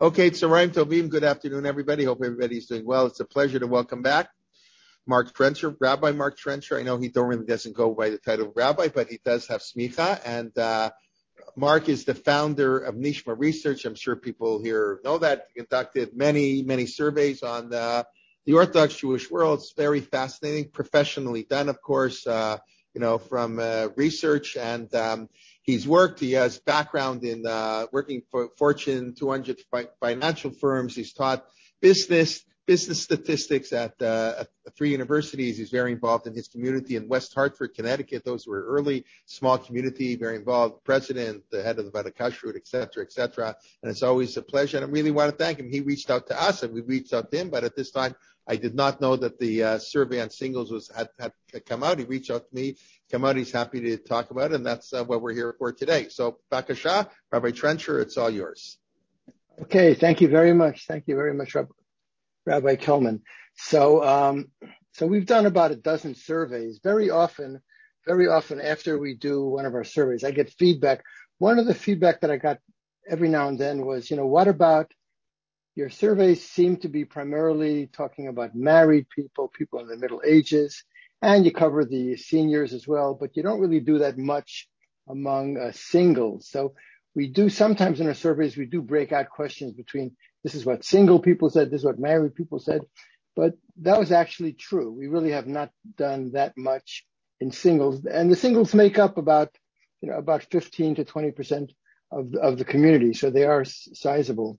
Okay, Tzarayim Tovim. Good afternoon, everybody. Hope everybody's doing well. It's a pleasure to welcome back Mark Trencher, Rabbi Mark Trencher. I know he doesn't go by the title of rabbi, but he does have smicha. And Mark is the founder of Nishma Research. I'm sure people here know that. He conducted many surveys on the Orthodox Jewish world. It's very fascinating, professionally done, of course, from research. And he has background in working for Fortune 200 financial firms. He's taught business statistics at 3 universities. He's very involved in his community in West Hartford, Connecticut. Those were early, small community, very involved, president, the head of the Vada Kashrut, et cetera. And it's always a pleasure. And I really want to thank him. He reached out to us and we reached out to him, but at this time, I did not know that the survey on singles had come out. He reached out to me, he's happy to talk about it, and that's what we're here for today. So, Bakasha, Rabbi Trencher, it's all yours. Okay, thank you very much. Thank you very much, Rabbi Kelman. So we've done about a dozen surveys. Very often after we do one of our surveys, I get feedback. One of the feedback that I got every now and then was, what about your surveys seem to be primarily talking about married people in the middle ages, and you cover the seniors as well, but you don't really do that much among singles. So we do sometimes in our surveys, we do break out questions between this is what single people said, this is what married people said, but that was actually true. We really have not done that much in singles, and the singles make up about 15 to 20% of the community, so they are sizable.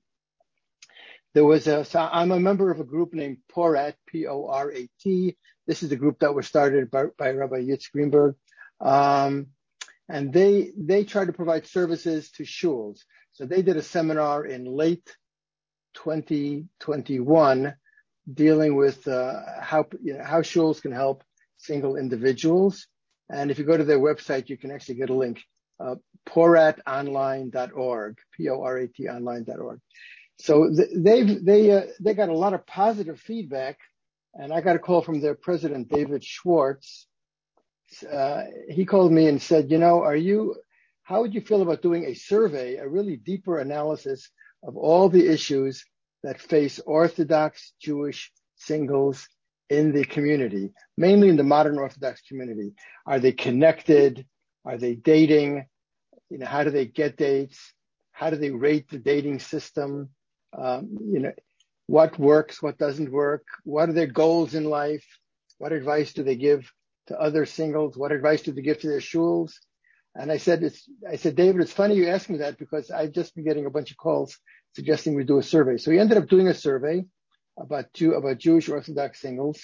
So I'm a member of a group named Porat, P-O-R-A-T. This is the group that was started by Rabbi Yitz Greenberg. And they try to provide services to shuls. So they did a seminar in late 2021 dealing with how shuls can help single individuals. And if you go to their website, you can actually get a link, poratonline.org, P-O-R-A-T online.org. So they got a lot of positive feedback, and I got a call from their president, David Schwartz. He called me and said, how would you feel about doing a survey, a really deeper analysis of all the issues that face Orthodox Jewish singles in the community, mainly in the modern Orthodox community? Are they connected? Are they dating? How do they get dates? How do they rate the dating system? What works, what doesn't work? What are their goals in life? What advice do they give to other singles? What advice do they give to their shuls? And I said, David, it's funny you asked me that because I've just been getting a bunch of calls suggesting we do a survey. So we ended up doing a survey about Jewish Orthodox singles.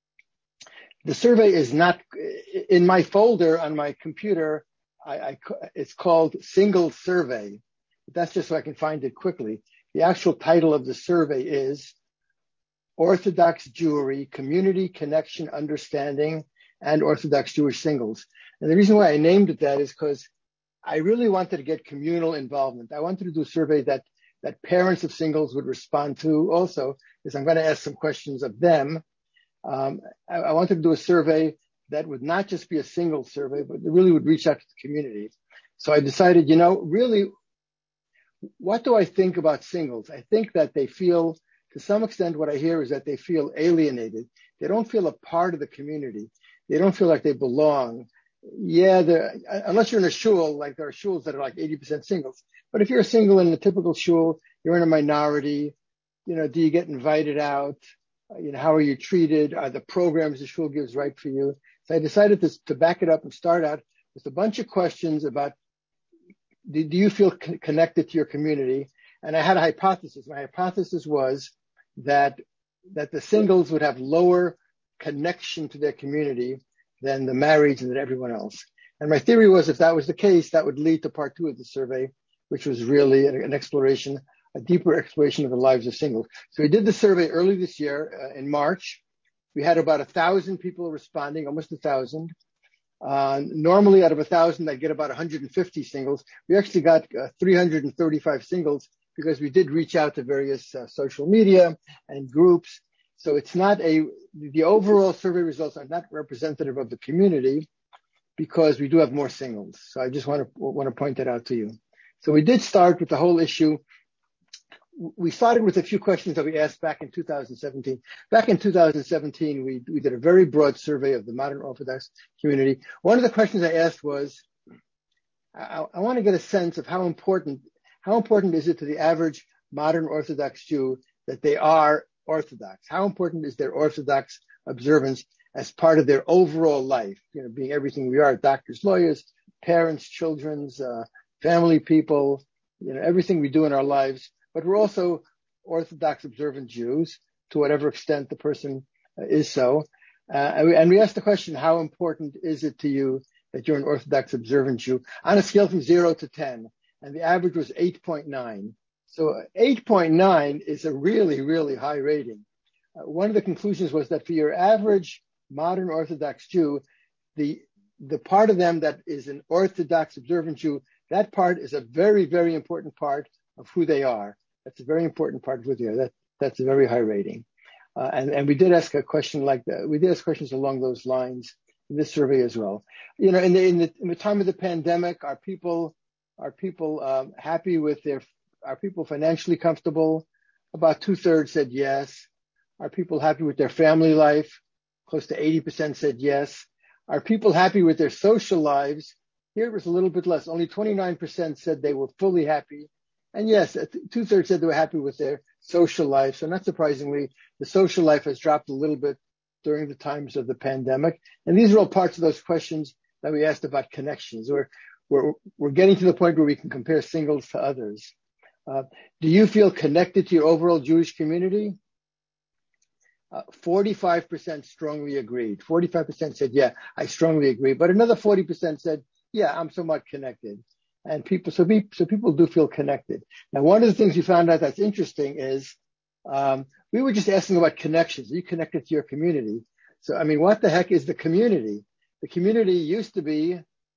The survey is not in my folder on my computer. It's called Single Survey. That's just so I can find it quickly. The actual title of the survey is Orthodox Jewry, Community Connection Understanding, and Orthodox Jewish Singles. And the reason why I named it that is because I really wanted to get communal involvement. I wanted to do a survey that parents of singles would respond to also, because I'm going to ask some questions of them. I wanted to do a survey that would not just be a single survey, but it really would reach out to the community. So I decided, really, what do I think about singles? I think that they feel, to some extent, what I hear is that they feel alienated. They don't feel a part of the community. They don't feel like they belong. Yeah, unless you're in a shul, like there are shuls that are like 80% singles. But if you're a single in a typical shul, you're in a minority. Do you get invited out? How are you treated? Are the programs the shul gives right for you? So I decided to back it up and start out with a bunch of questions about, do you feel connected to your community? And I had a hypothesis. My hypothesis was that the singles would have lower connection to their community than the marrieds and than everyone else. And my theory was if that was the case, that would lead to part 2 of the survey, which was really an exploration, a deeper exploration of the lives of singles. So we did the survey early this year in March. We had about 1,000 people responding, almost 1,000. Normally out of 1,000, I get about 150 singles. We actually got 335 singles because we did reach out to various social media and groups. So it's not the overall survey results are not representative of the community because we do have more singles. So I just want to point that out to you. So we did start with the whole issue we started with a few questions that we asked back in 2017. Back in 2017, we did a very broad survey of the modern Orthodox community. One of the questions I asked was, I want to get a sense of how important is it to the average modern Orthodox Jew that they are Orthodox? How important is their Orthodox observance as part of their overall life? Being everything we are, doctors, lawyers, parents, children's, family people, everything we do in our lives. But we're also Orthodox observant Jews to whatever extent the person is so. And we asked the question, how important is it to you that you're an Orthodox observant Jew on a scale from 0 to 10? And the average was 8.9. So 8.9 is a really, really high rating. One of the conclusions was that for your average modern Orthodox Jew, the part of them that is an Orthodox observant Jew, that part is a very, very important part of who they are. That's a very important part of who they are. That's a very high rating. And we did ask a question like that. We did ask questions along those lines in this survey as well. In the time of the pandemic, are people happy with are people financially comfortable? About 2/3 said yes. Are people happy with their family life? Close to 80% said yes. Are people happy with their social lives? Here it was a little bit less. Only 29% said they were fully happy. And yes, 2/3 said they were happy with their social life. So not surprisingly, the social life has dropped a little bit during the times of the pandemic. And these are all parts of those questions that we asked about connections. We're getting to the point where we can compare singles to others. Do you feel connected to your overall Jewish community? 45% strongly agreed. 45% said, yeah, I strongly agree. But another 40% said, yeah, I'm somewhat connected. And people do feel connected. Now, one of the things we found out that's interesting is we were just asking about connections. Are you connected to your community? So, what the heck is the community? The community used to be,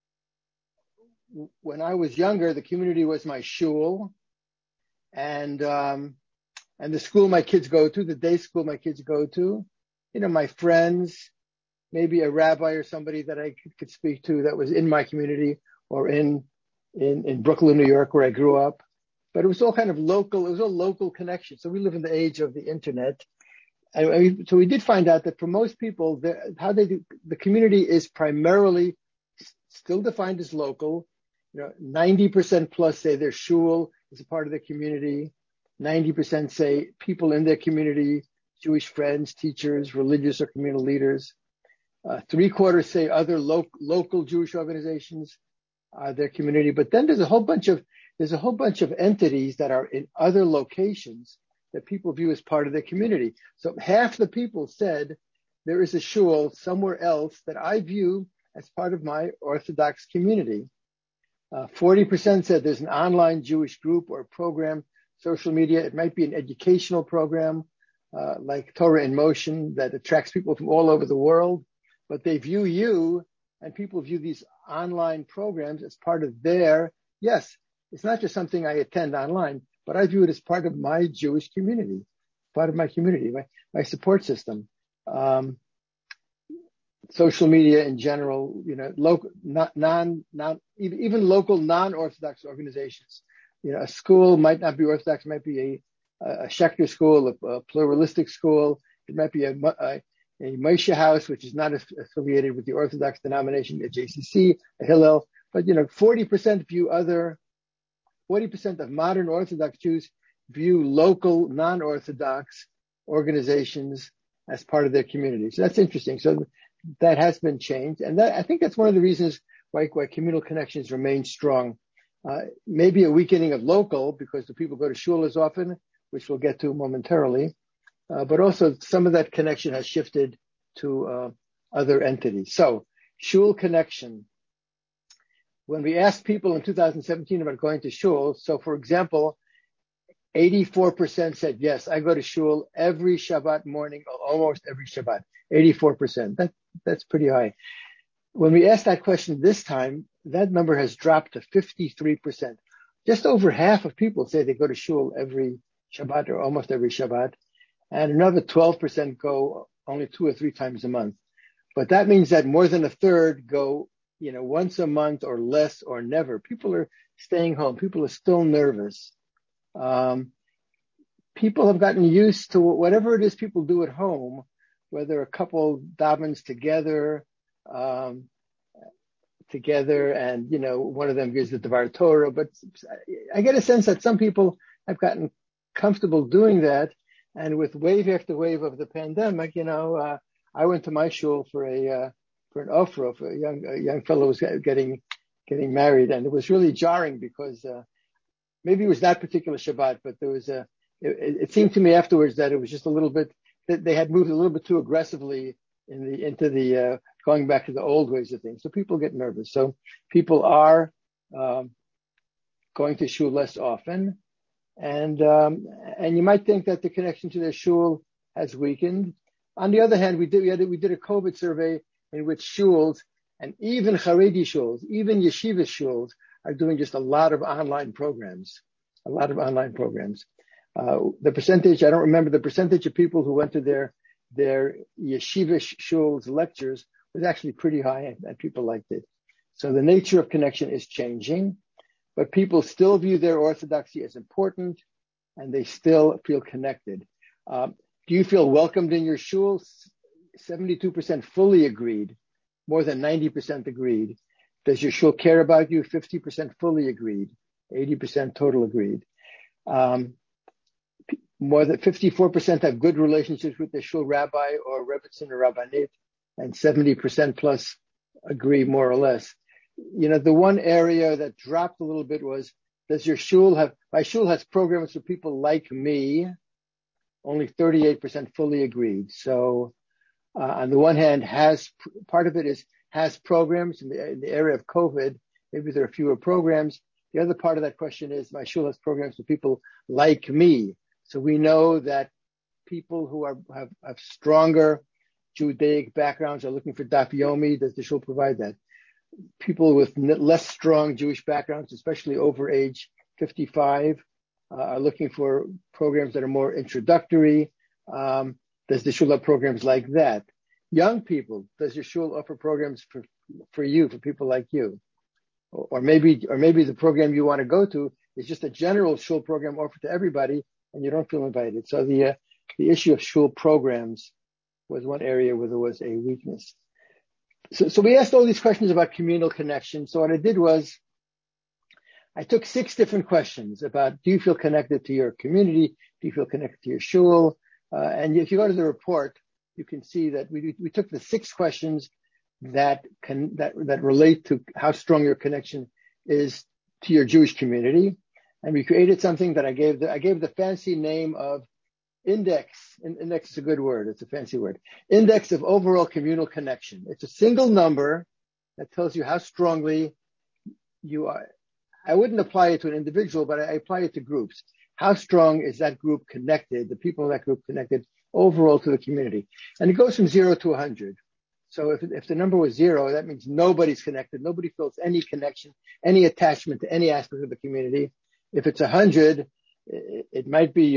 when I was younger, the community was my shul and the school my kids go to, the day school my kids go to, my friends, maybe a rabbi or somebody that I could speak to that was in my community or in Brooklyn, New York, where I grew up. But it was all kind of local. It was all local connections. So we live in the age of the internet. And so we did find out that for most people, the community is primarily still defined as local. 90% plus say their shul is a part of their community. 90% say people in their community, Jewish friends, teachers, religious or communal leaders. 3/4 say other local Jewish organizations are their community. But then there's a whole bunch of entities that are in other locations that people view as part of their community. So half the people said there is a shul somewhere else that I view as part of my Orthodox community. 40% said there's an online Jewish group or program, social media. It might be an educational program like Torah in Motion that attracts people from all over the world, but they view you and people view these online programs as part of yes, it's not just something I attend online, but I view it as part of my Jewish community, part of my community, my support system. Social media in general, local, even local non-Orthodox organizations. A school might not be Orthodox, it might be a Schechter school, a pluralistic school. It might be a Moshe house, which is not affiliated with the Orthodox denomination, a JCC, a Hillel. But 40% of modern Orthodox Jews view local non-Orthodox organizations as part of their community. So that's interesting. So that has been changed. And I think that's one of the reasons why communal connections remain strong. Maybe a weakening of local because the people go to shul as often, which we'll get to momentarily. But also some of that connection has shifted to other entities. So shul connection. When we asked people in 2017 about going to shul, so for example, 84% said, yes, I go to shul every Shabbat morning, almost every Shabbat, 84%. That's pretty high. When we asked that question this time, that number has dropped to 53%. Just over half of people say they go to shul every Shabbat or almost every Shabbat. And another 12% go only 2 or 3 times a month. But that means that more than a third go, once a month or less or never. People are staying home. People are still nervous. people have gotten used to whatever it is people do at home, whether a couple davens together, and, one of them gives the Devar Torah. But I get a sense that some people have gotten comfortable doing that. And with wave after wave of the pandemic, I went to my shul for an ofra, for a young fellow was getting married. And it was really jarring because, maybe it was that particular Shabbat, but there was it seemed to me afterwards that it was just a little bit, that they had moved a little bit too aggressively into the going back to the old ways of things. So people get nervous. So people are going to shul less often, and you might think that the connection to their shul has weakened. On the other hand, we did a COVID survey in which shuls, and even Haredi shuls, even yeshiva shuls, are doing just a lot of online programs. The percentage, I don't remember the percentage of people who went to their yeshiva shul's lectures was actually pretty high, and people liked it. So the nature of connection is changing, but people still view their orthodoxy as important, and they still feel connected. Do you feel welcomed in your shul? 72% fully agreed. More than 90% agreed. Does your shul care about you? 50% fully agreed. 80% total agreed. More than 54% have good relationships with their shul rabbi or rebbitzin or rabbanit, and 70% plus agree more or less. The one area that dropped a little bit was, does your shul have, my shul has programs for people like me. Only 38% fully agreed. So, on the one hand, part of it has programs in the area of COVID. Maybe there are fewer programs. The other part of that question is, my shul has programs for people like me. So we know that people who have stronger Judaic backgrounds are looking for daf yomi. Does the shul provide that? People with less strong Jewish backgrounds, especially over age 55, are looking for programs that are more introductory. Does the shul have programs like that? Young people, does your shul offer programs for people like you? Or maybe the program you want to go to is just a general shul program offered to everybody, and you don't feel invited. So the issue of shul programs was one area where there was a weakness. So we asked all these questions about communal connection. So what I did was, I took 6 different questions about, do you feel connected to your community? Do you feel connected to your shul? And if you go to the report, you can see that we took the 6 questions that relate to how strong your connection is to your Jewish community, and we created something that I gave the fancy name of index. Index is a good word. It's a fancy word. Index of overall communal connection. It's a single number that tells you how strongly you are. I wouldn't apply it to an individual, but I apply it to groups. How strong is that group connected, the people in that group connected overall to the community? And it goes from 0 to 100. So if the number was 0, that means nobody's connected. Nobody feels any connection, any attachment to any aspect of the community. If it's 100, it might be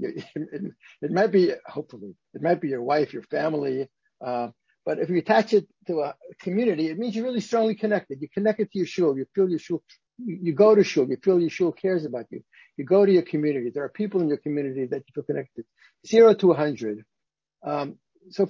hopefully, it might be your wife, your family. But if you attach it to a community, it means you're really strongly connected. You're connected to your shul. You feel your shul. You go to shul. You feel your shul cares about you. You go to your community. There are people in your community that you feel connected. 0 to 100. So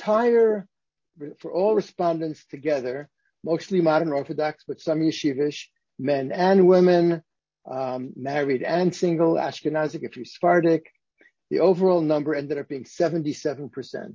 for all respondents together, mostly modern Orthodox, but some yeshivish, men and women, married and single, Ashkenazic, if you're Sephardic, the overall number ended up being 77%.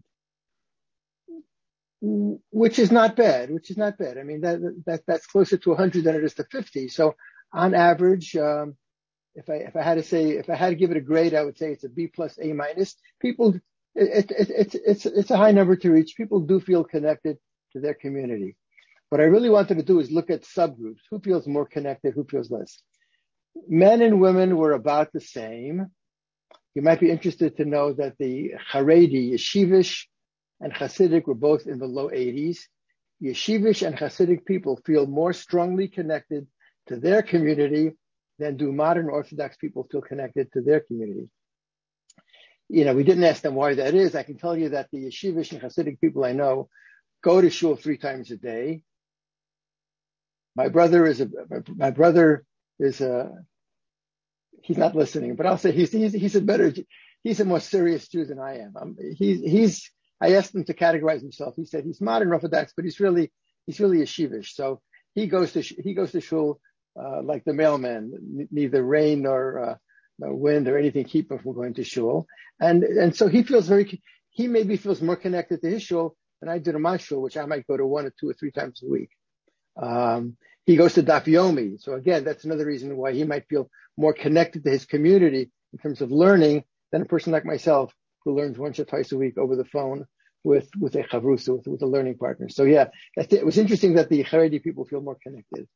Which is not bad. I mean, that's closer to 100 than it is to 50. So on average, if I had to give it a grade, I would say it's a B plus A minus. People, it's a high number to reach. People do feel connected to their community. What I really wanted to do is look at subgroups. Who feels more connected? Who feels less? Men and women were about the same. You might be interested to know that the Haredi, Yeshivish, and Hasidic were both in the low 80s. Yeshivish and Hasidic people feel more strongly connected to their community than do modern Orthodox people feel connected to their community. We didn't ask them why that is. I can tell you that the Yeshivish and Hasidic people I know go to shul 3 times a day. My brother is he's not listening, but I'll say he's a more serious Jew than I am. I asked him to categorize himself. He said he's modern Orthodox, but he's really a yeshivish. So he goes to shul like the mailman. Neither rain nor wind or anything keep him from going to shul. And so he maybe feels more connected to his shul than I do to my shul, which I might go to 1 or 2 or 3 times a week. He goes to Daf Yomi. So again, that's another reason why he might feel more connected to his community in terms of learning than a person like myself who learns once or twice a week over the phone with a chavrusa, with a learning partner. So yeah, it was interesting that the Haredi people feel more connected.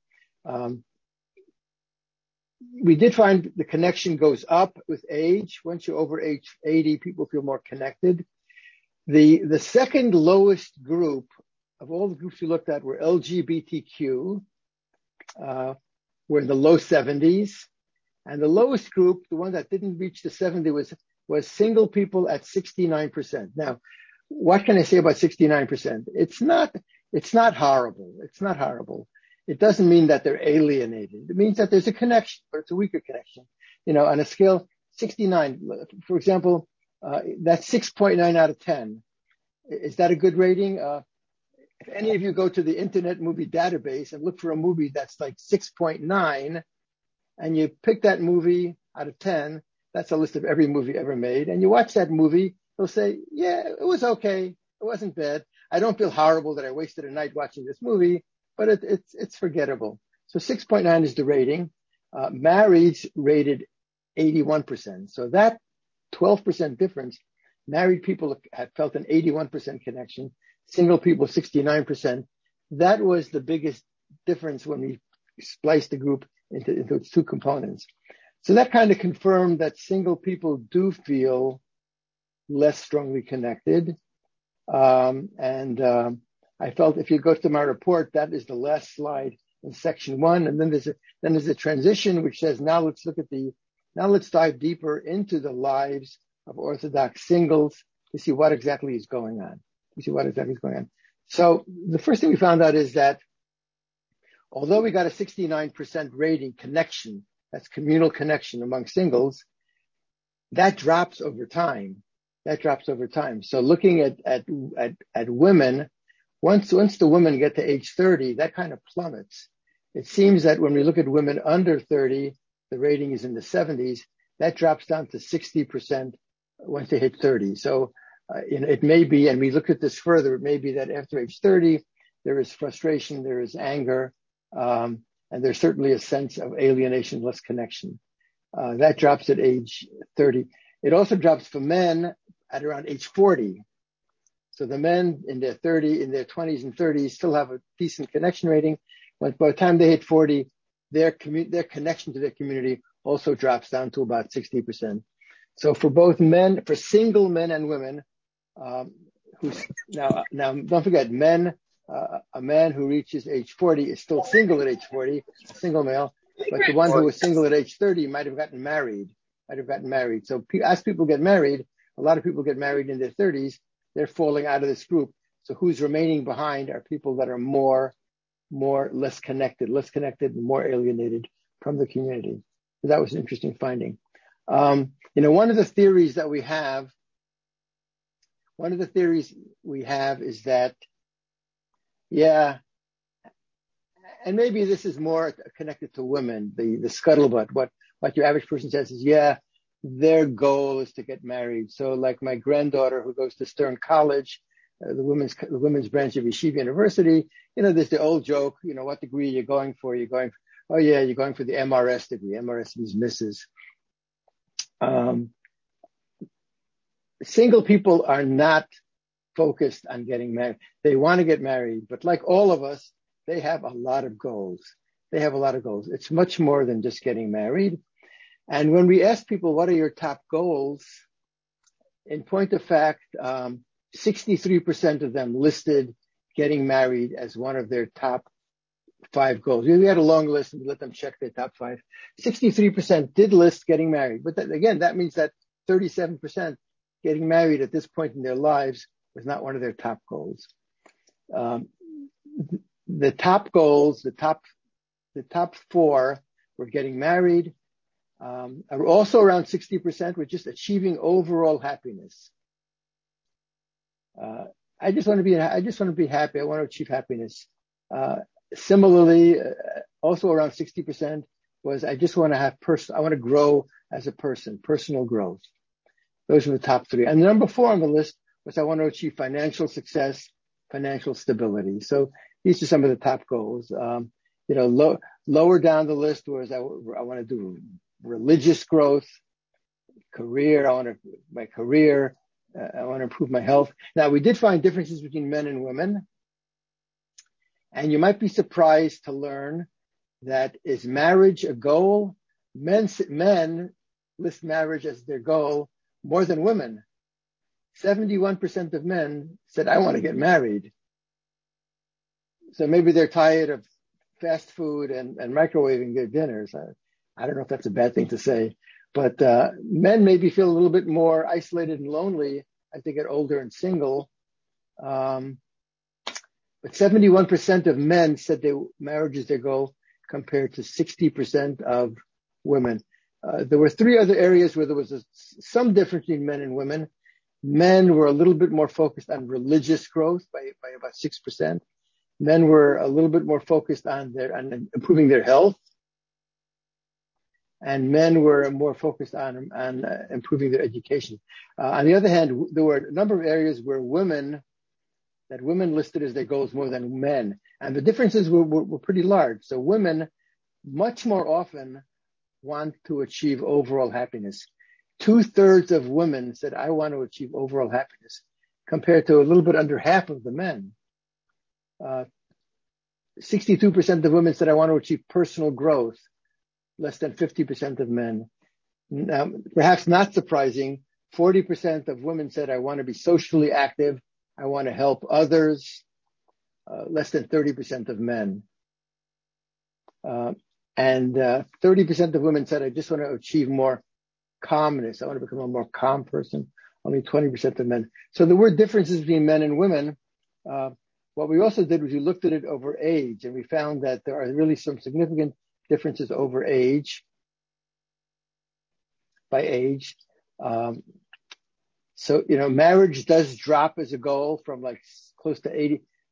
We did find the connection goes up with age. Once you're over age 80, people feel more connected. The second lowest group of all the groups we looked at were LGBTQ, were in the low 70s. And the lowest group, the one that didn't reach the 70 was single people at 69%. Now, what can I say about 69%? It's not horrible. It's not horrible. It doesn't mean that they're alienated. It means that there's a connection, but it's a weaker connection. On a scale 69, for example, that's 6.9 out of 10. Is that a good rating? If any of you go to the Internet Movie Database and look for a movie that's like 6.9, and you pick that movie out of 10, that's a list of every movie ever made, and you watch that movie, you'll say, yeah, it was okay. It wasn't bad. I don't feel horrible that I wasted a night watching this movie, but it's forgettable. So 6.9 is the rating. Marrieds rated 81%. So that 12% difference, married people had felt an 81% connection, single people 69%. That was the biggest difference when we spliced the group into its 2 components. So that kind of confirmed that single people do feel less strongly connected. I felt if you go to my report, that is the last slide in section 1. And then there's a transition which says, now let's dive deeper into the lives of Orthodox singles to see what exactly is going on. So the first thing we found out is that although we got a 69% rating connection, that's communal connection among singles, that drops over time. So looking at women, once the women get to age 30, that kind of plummets. It seems that when we look at women under 30, the rating is in the 70s. That drops down to 60% once they hit 30. So it may be, and we look at this further, it may be that after age 30, there is frustration, there is anger, and there's certainly a sense of alienation, less connection. That drops at age 30. It also drops for men at around age 40. So the men in their 20s and 30s still have a decent connection rating. But by the time they hit 40, their connection to their community also drops down to about 60%. So for single men and women, now don't forget, a man who reaches age 40 is still single at age 40, a single male, but the one who was single at age 30 might have gotten married. So as people get married, a lot of people get married in their 30s, they're falling out of this group. So who's remaining behind are people that are less connected, and more alienated from the community. So that was an interesting finding. One of the theories we have is that, and maybe this is more connected to women, the scuttlebutt. What your average person says is, their goal is to get married. So like my granddaughter who goes to Stern College, the women's branch of Yeshiva University, there's the old joke, what degree are you going for? You're going for the MRS degree. MRS means Mrs. Single people are not focused on getting married. They want to get married, but like all of us, they have a lot of goals. It's much more than just getting married. And when we ask people, what are your top goals? In point of fact, 63% of them listed getting married as one of their top 5 goals. We had a long list and we let them check their top 5. 63% did list getting married. But that means that 37% getting married at this point in their lives was not one of their top goals. The top goals, the top 4 were getting married, Also around 60% were just achieving overall happiness. I just want to be happy. I want to achieve happiness. Similarly, also around 60% was I just want to I want to grow as a person, personal growth. Those are the top three. And number 4 on the list was I want to achieve financial success, financial stability. So these are some of the top goals. Lower down the list was I want to do religious growth, career. I want to improve my health. Now, we did find differences between men and women. And you might be surprised to learn that is marriage a goal? Men list marriage as their goal more than women. 71% of men said, I want to get married. So maybe they're tired of fast food and microwaving their dinners. I don't know if that's a bad thing to say, but men maybe feel a little bit more isolated and lonely as they get older and single. But 71% of men said marriage is their goal compared to 60% of women. There were 3 other areas where there was some difference between men and women. Men were a little bit more focused on religious growth by about 6%. Men were a little bit more focused on improving their health. And men were more focused on improving their education. On the other hand, there were a number of areas where women listed as their goals more than men. And the differences were pretty large. So women much more often want to achieve overall happiness. 2/3 of women said, I want to achieve overall happiness, compared to a little bit under half of the men. 62% of women said, I want to achieve personal growth, less than 50% of men. Now, perhaps not surprising, 40% of women said, I want to be socially active. I want to help others, less than 30% of men. And 30% of women said, I just want to achieve more calmness. I want to become a more calm person. Only 20% of men. So there were differences between men and women. What we also did was we looked at it over age, and we found that there are really some significant differences over age, by age. So, marriage does drop as a goal from close to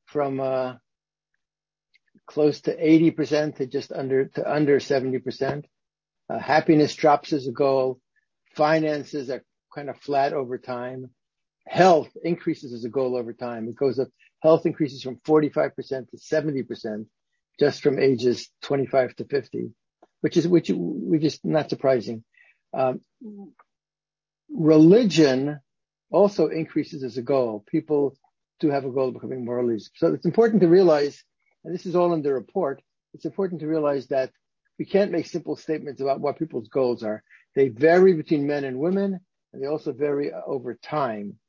80% to just under 70%. Happiness drops as a goal. Finances are kind of flat over time. Health increases as a goal over time. It goes up. Health increases from 45% to 70% just from ages 25 to 50, which is not surprising. Religion also increases as a goal. People do have a goal of becoming more religious. So it's important to realize, and this is all in the report, it's important to realize that we can't make simple statements about what people's goals are. They vary between men and women, and they also vary over time.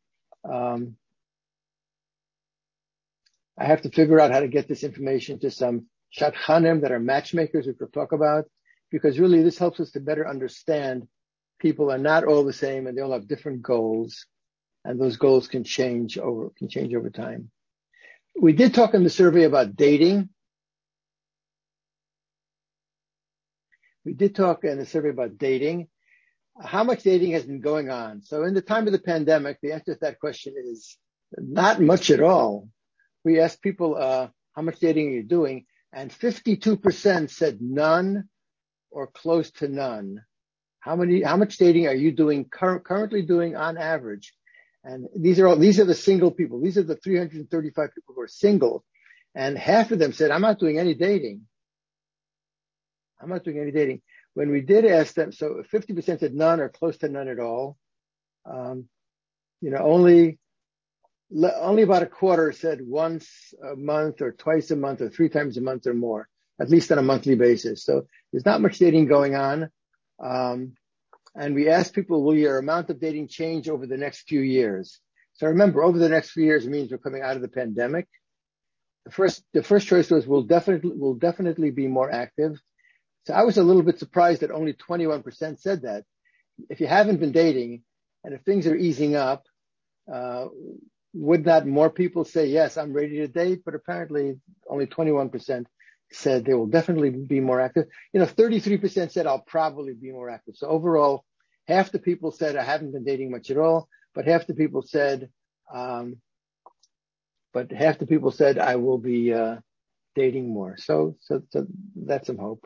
I have to figure out how to get this information to some shadchanim that are matchmakers, which we'll talk about, because really this helps us to better understand people are not all the same and they all have different goals, and those goals can change over time. We did talk in the survey about dating. How much dating has been going on? So in the time of the pandemic, the answer to that question is not much at all. We asked people, how much dating are you doing? And 52% said none or close to none. How much dating are you currently doing on average? And these are the single people. These are the 335 people who are single. And half of them said, I'm not doing any dating. When we did ask them, so 50% said none or close to none at all. Only about a quarter said once a month or twice a month or 3 times a month or more, at least on a monthly basis. So there's not much dating going on. And we asked people, will your amount of dating change over the next few years? So remember, over the next few years means we're coming out of the pandemic. The first choice was we'll definitely be more active. So I was a little bit surprised that only 21% said that. If you haven't been dating and if things are easing up, would not more people say, yes, I'm ready to date? But apparently only 21% said they will definitely be more active. 33% said I'll probably be more active. So overall, half the people said I haven't been dating much at all, but half the people said I will be dating more. So that's some hope.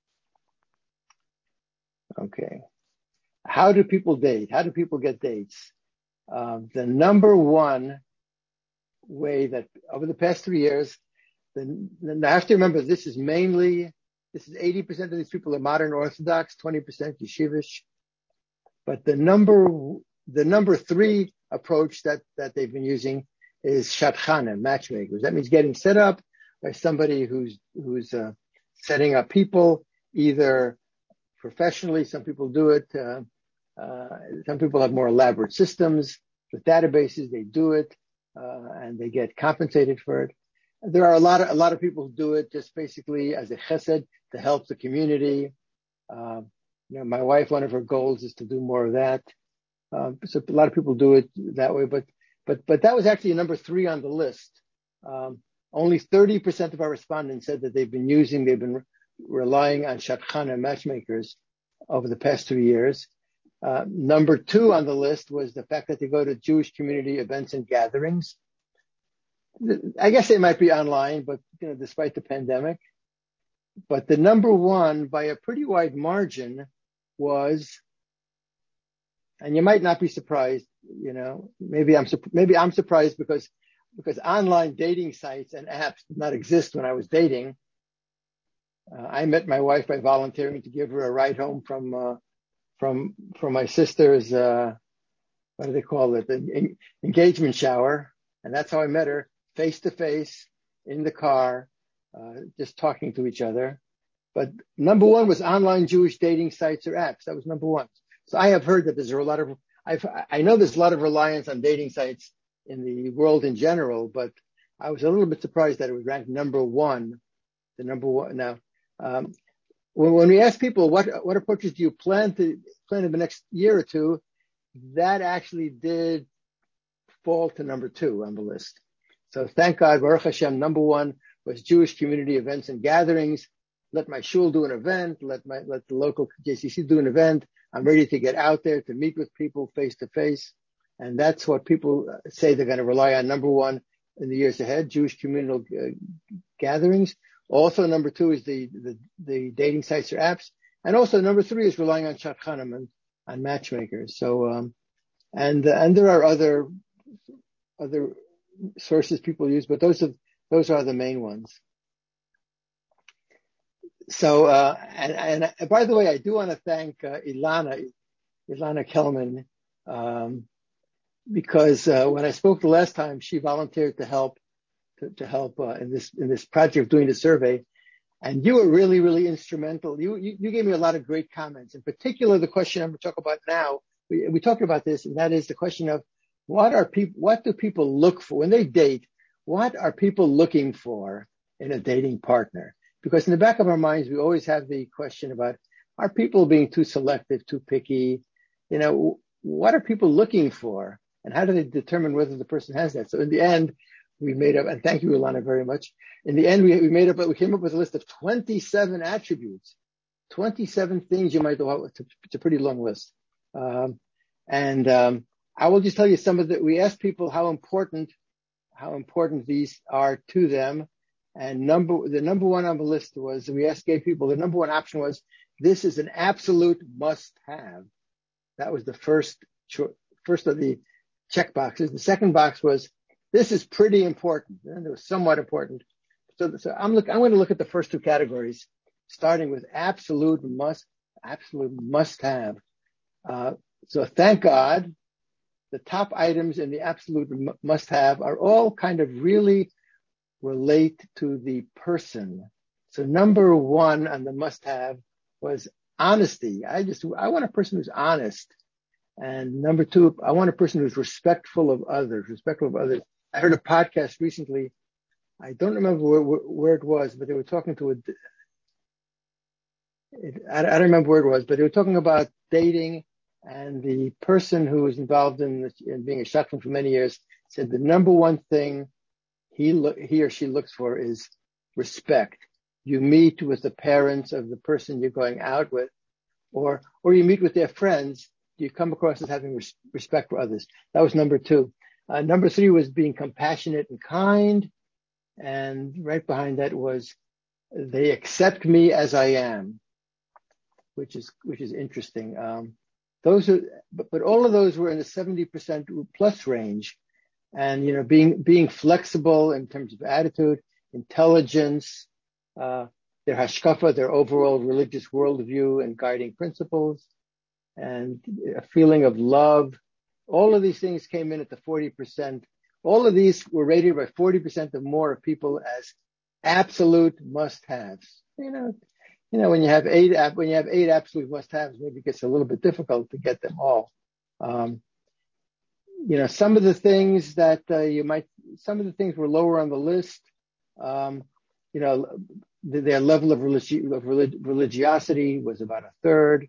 Okay. How do people date? How do people get dates? The number one way that over the past 3 years, then I have to remember this is 80% of these people are modern Orthodox, 20% yeshivish. But the number three approach that they've been using is shadchanim, matchmakers. That means getting set up by somebody who's setting up people, either professionally. Some people do it. Some people have more elaborate systems with databases. They do it, and they get compensated for it. There are a lot of people who do it just basically as a chesed to help the community. My wife, one of her goals is to do more of that. So a lot of people do it that way, but that was actually number 3 on the list. Only 30% of our respondents said that they've been relying on shadchanim matchmakers over the past 2 years. Number 2 on the list was the fact that they go to Jewish community events and gatherings. I guess they might be online, but despite the pandemic. But the number 1 by a pretty wide margin was, and you might not be surprised, maybe I'm surprised because online dating sites and apps did not exist when I was dating. I met my wife by volunteering to give her a ride home from my sister's what do they call it, the engagement shower, and that's how I met her, face to face in the car, just talking to each other. But number 1 was online Jewish dating sites or apps. That was number 1. So I have heard that I know there's a lot of reliance on dating sites in the world in general, but I was a little bit surprised that it was ranked number 1. The number 1 now. When we ask people what approaches do you plan in the next year or two, that actually did fall to number 2 on the list. So thank God, Baruch Hashem, number 1 was Jewish community events and gatherings. Let my shul do an event. Let the local JCC do an event. I'm ready to get out there to meet with people face to face. And that's what people say they're going to rely on. Number 1 in the years ahead, Jewish communal gatherings. Also, number 2 is the dating sites or apps. And also number 3 is relying on shadchanim and on matchmakers. So, and there are other sources people use, but those are the main ones. So, and by the way, I do want to thank Ilana Kelman, because when I spoke the last time, she volunteered to help in this project of doing the survey, and you were really, really instrumental. You gave me a lot of great comments. In particular, the question I'm going to talk about now, we talked about this, and that is the question of what do people look for when they date? What are people looking for in a dating partner? Because in the back of our minds, we always have the question about, are people being too selective, too picky? What are people looking for? And how do they determine whether the person has that? So in the end, we made up, and thank you, Ilana, very much. In the end, we came up with a list of 27 attributes, 27 things you might do. It's a pretty long list. I will just tell you some of we asked people how important these are to them. And the number 1 on the list was, we gave people, the number 1 option was, this is an absolute must-have. That was the first of the check boxes. The second box was, this is pretty important. And it was somewhat important. So I'm going to look at the first 2 categories, starting with absolute must-have. So thank God, the top items in the absolute must-have are all kind of really relate to the person. So number 1 on the must-have was honesty. I want a person who's honest. And number 2, I want a person who's respectful of others. I heard a podcast recently. I don't remember where it was, but they were talking to I don't remember where it was, but they were talking about dating, and the person who was involved in being a shadchan for many years said the number 1 thing he or she looks for is respect. you meet with the parents of the person you're going out with, or you meet with their friends, do you come across as having respect for others? That was number 2. Number 3 was being compassionate and kind. And right behind that was they accept me as I am, which is interesting. But all of those were in the 70% plus range. And, being flexible in terms of attitude, intelligence, their hashkafa, their overall religious worldview and guiding principles, and a feeling of love. All of these things came in at the 40%. All of these were rated by 40% or more of people as absolute must-haves. When you have eight absolute must-haves, maybe it gets a little bit difficult to get them all. Some of the things that some of the things were lower on the list. Their level of religiosity was about a third.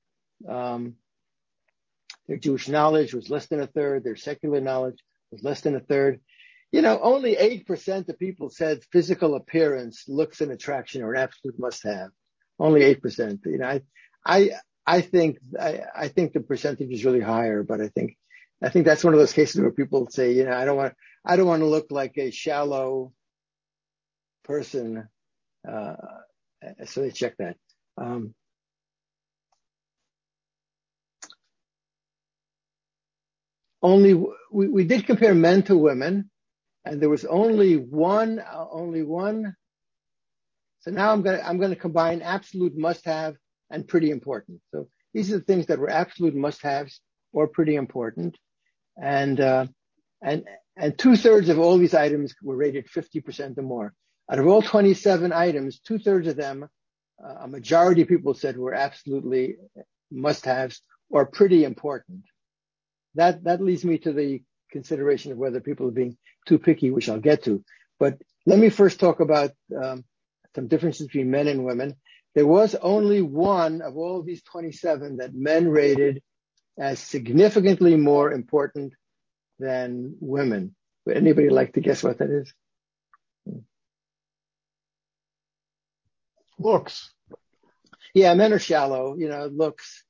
Their Jewish knowledge was less than a third. Their secular knowledge was less than a third. Only 8% of people said physical appearance, looks, and attraction are an absolute must-have. Only 8%. I think the percentage is really higher, but I think that's one of those cases where people say, I don't want to look like a shallow person. So they check that. We did compare men to women, and there was only one. So now I'm going to combine absolute must-have and pretty important. So these are the things that were absolute must-haves or pretty important, and 2/3 of all these items were rated 50% or more. Out of all 27 items, 2/3 of them, a majority of people said were absolutely must-haves or pretty important. That leads me to the consideration of whether people are being too picky, which I'll get to. But let me first talk about some differences between men and women. There was only one of all of these 27 that men rated as significantly more important than women. Would anybody like to guess what that is? Looks. Yeah, men are shallow, looks.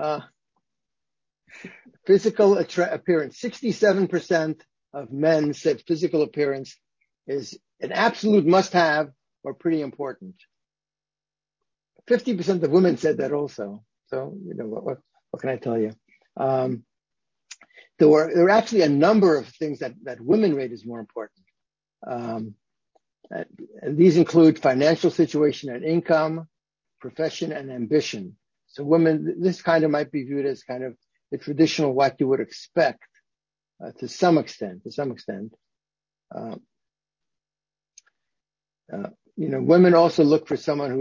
Physical appearance. 67% of men said physical appearance is an absolute must-have or pretty important. 50% of women said that also. So, what can I tell you? There were actually a number of things that women rate as more important. And these include financial situation and income, profession, and ambition. So women, this kind of might be viewed as kind of the traditional what you would expect to some extent. Women also look for someone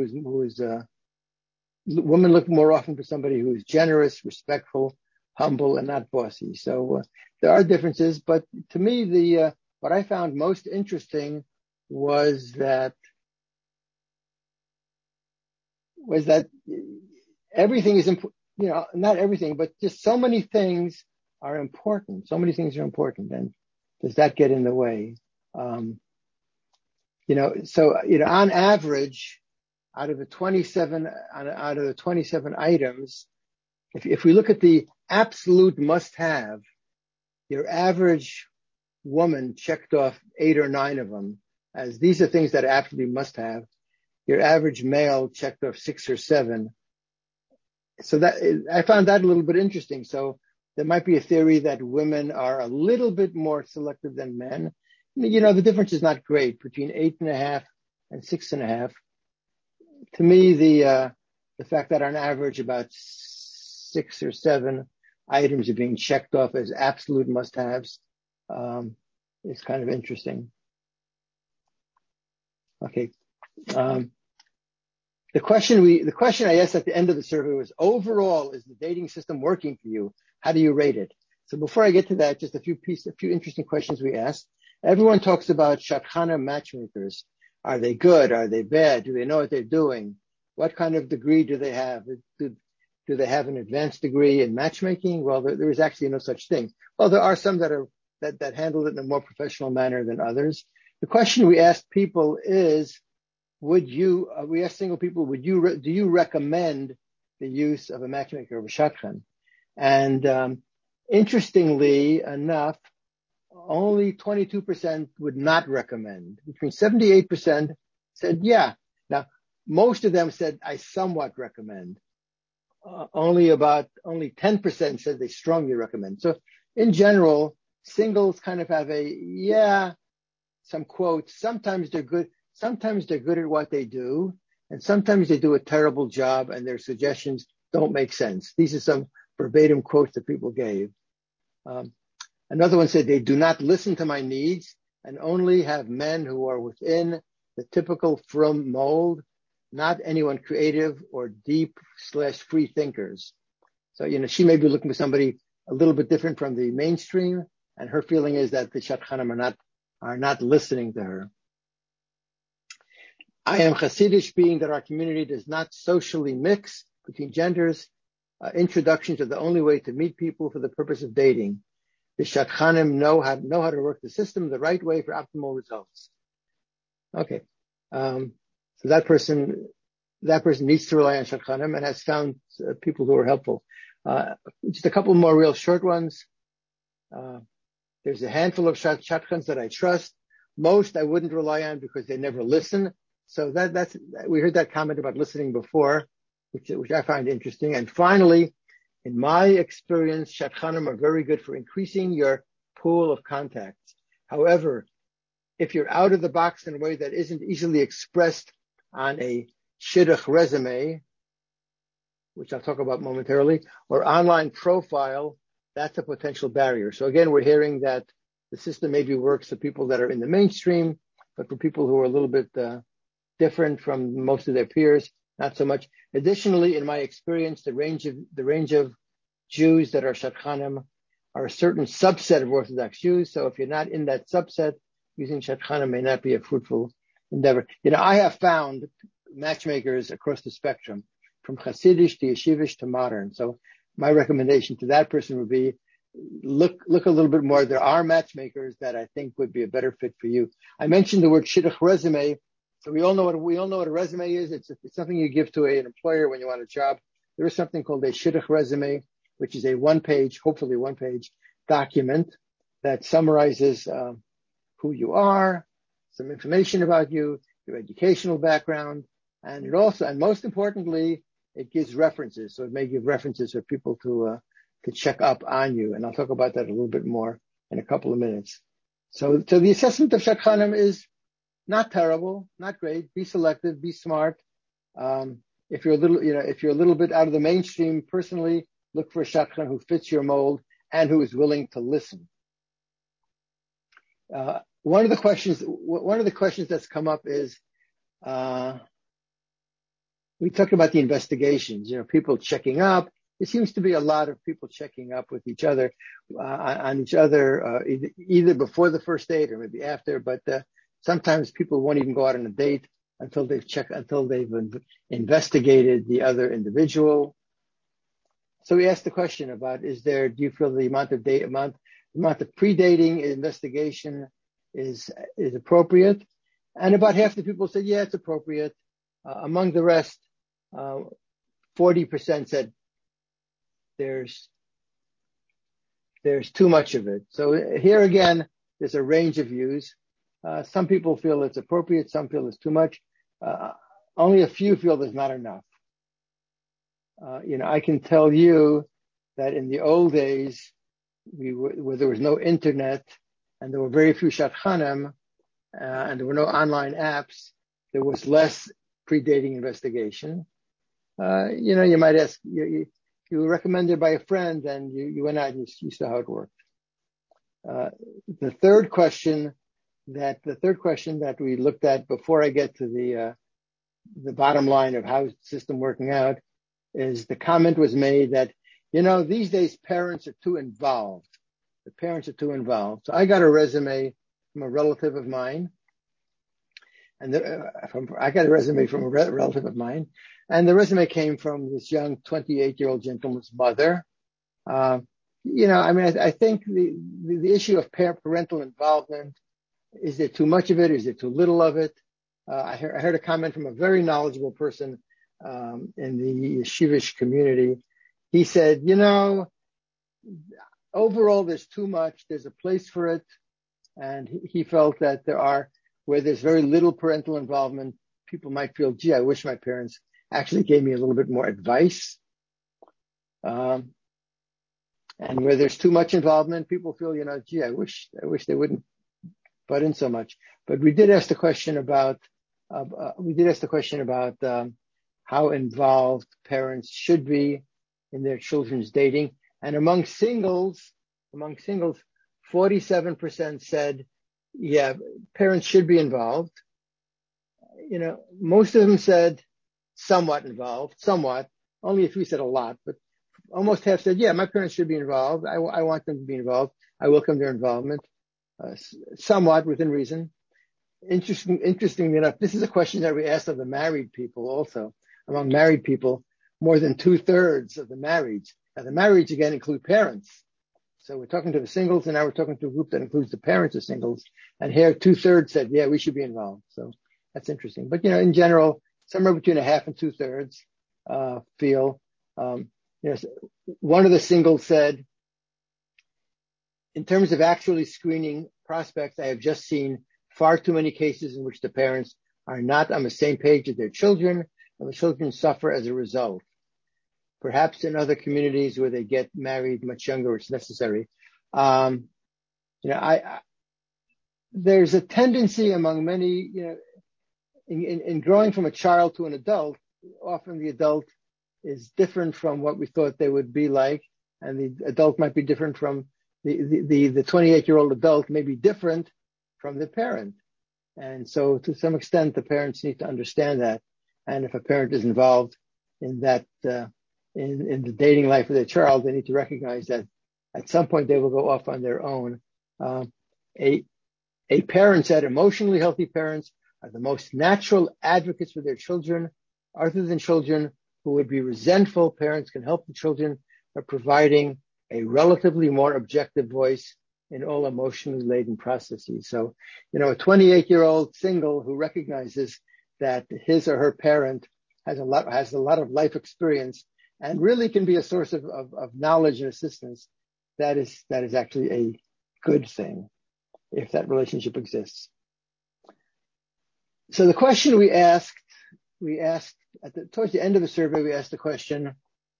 women look more often for somebody who is generous, respectful, humble, and not bossy. So there are differences, but to me, what I found most interesting was that everything is important. Not everything, but just so many things are important. And does that get in the way? On average, out of the 27 items, if we look at the absolute must-have, your average woman checked off 8 or 9 of them, as these are things that absolutely must-have. Your average male checked off 6 or 7. So that I found that a little bit interesting. So there might be a theory that women are a little bit more selective than men. The difference is not great between 8.5 and 6.5. To me, the fact that on average about 6 or 7 items are being checked off as absolute must-haves is kind of interesting. Okay. The question I asked at the end of the survey was, overall, is the dating system working for you? How do you rate it? So before I get to that, just a few interesting questions we asked. Everyone talks about shadchana matchmakers. Are they good? Are they bad? Do they know what they're doing? What kind of degree do they have? Do they have an advanced degree in matchmaking? Well, there is actually no such thing. Well, there are some that handle it in a more professional manner than others. The question we asked people is, we asked single people, do you recommend the use of a matchmaker of a shadchan? And interestingly enough, only 22% would not recommend. Between 78% said yeah. Now, most of them said I somewhat recommend. Only 10% said they strongly recommend. So in general, singles kind of have some quotes. Sometimes they're good at what they do, and sometimes they do a terrible job and their suggestions don't make sense. These are some verbatim quotes that people gave. Another one said, they do not listen to my needs and only have men who are within the typical frum mold, not anyone creative or deep/free thinkers. So, she may be looking for somebody a little bit different from the mainstream, and her feeling is that the shadchanim are not listening to her. I am Hasidish, being that our community does not socially mix between genders. Introductions are the only way to meet people for the purpose of dating. The shadchanim know how to work the system the right way for optimal results. Okay. So that person needs to rely on shadchanim and has found people who are helpful. Just a couple more real short ones. There's a handful of shadchans that I trust. Most I wouldn't rely on because they never listen. So we heard that comment about listening before, which I find interesting. And finally, in my experience, shadchanim are very good for increasing your pool of contacts. However, if you're out of the box in a way that isn't easily expressed on a shidduch resume, which I'll talk about momentarily, or online profile, that's a potential barrier. So again, we're hearing that the system maybe works for people that are in the mainstream, but for people who are a little bit different from most of their peers, not so much. Additionally, in my experience, the range of Jews that are shadchanim are a certain subset of Orthodox Jews. So if you're not in that subset, using shadchanim may not be a fruitful endeavor. I have found matchmakers across the spectrum, from Hasidish to Yeshivish to modern. So my recommendation to that person would be look a little bit more. There are matchmakers that I think would be a better fit for you. I mentioned the word shidduch resume. So we all know what a resume is. It's something you give to an employer when you want a job. There is something called a shidduch resume, which is hopefully one page document that summarizes who you are, some information about you, your educational background, and most importantly, it gives references. So it may give references for people to check up on you. And I'll talk about that a little bit more in a couple of minutes. So the assessment of shadchanim is not terrible, not great. Be selective, be smart. If you're a little bit out of the mainstream, personally, look for a shadchan who fits your mold and who is willing to listen. One of the questions that's come up is, we talked about the investigations, people checking up. There seems to be a lot of people checking up with each other, on each other, either before the first date or maybe after, but sometimes people won't even go out on a date until they've investigated the other individual. So we asked the question about, do you feel the amount of pre-dating investigation is appropriate? And about half the people said, yeah, it's appropriate. Among the rest, 40% said there's too much of it. So here again, there's a range of views. Some people feel it's appropriate, some feel it's too much. Only a few feel there's not enough. I can tell you that in the old days, where there was no internet and there were very few shadchanim, and there were no online apps, there was less pre-dating investigation. You might ask, you were recommended by a friend and you went out and you saw how it worked. The third question that we looked at before I get to the bottom line of how is the system working out is the comment was made that, these days parents are too involved. The parents are too involved. So I got a resume from a relative of mine. And I got a resume from a relative of mine. And the resume came from this young 28-year-old gentleman's mother. I think the issue of parental involvement, is there too much of it? Is there too little of it? I heard a comment from a very knowledgeable person in the yeshivish community. He said, overall, there's too much. There's a place for it. And he felt that where there's very little parental involvement, people might feel, gee, I wish my parents actually gave me a little bit more advice. And where there's too much involvement, people feel, gee, I wish they wouldn't butt in so much. But we did ask the question about how involved parents should be in their children's dating. And among singles, 47% said, yeah, parents should be involved. Most of them said somewhat involved, only a few said a lot, but almost half said, yeah, my parents should be involved. I want them to be involved. I welcome their involvement, somewhat within reason. Interestingly enough, this is a question that we asked of the married people also. Among married people, more than 2/3 of the marrieds. Now, the marrieds, again, include parents. So we're talking to the singles, and now we're talking to a group that includes the parents of singles. And here, 2/3 said, yeah, we should be involved. So that's interesting. But, in general, somewhere between a half and 2/3 feel. One of the singles said, in terms of actually screening prospects, I have just seen far too many cases in which the parents are not on the same page with their children, and the children suffer as a result. Perhaps in other communities where they get married much younger, it's necessary. There's a tendency among many, in growing from a child to an adult, often the adult is different from what we thought they would be like, and the adult might be different from the 28-year-old adult may be different from the parent. And so to some extent, the parents need to understand that. And if a parent is involved in that, in the dating life of their child, they need to recognize that at some point they will go off on their own. A parent said emotionally healthy parents are the most natural advocates for their children. Other than children who would be resentful, parents can help the children by providing a relatively more objective voice in all emotionally laden processes. So, a 28-year-old single who recognizes that his or her parent has a lot of life experience and really can be a source of knowledge and assistance, that is actually a good thing if that relationship exists. So the question we asked towards the end of the survey, we asked the question,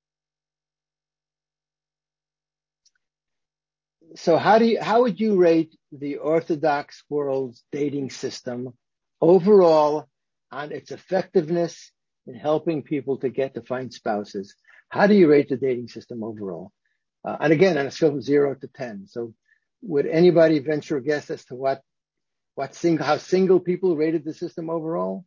so how would you rate the Orthodox world's dating system overall on its effectiveness in helping people to find spouses? How do you rate the dating system overall? And again, on a scale of 0 to 10. So would anybody venture a guess as to how single people rated the system overall?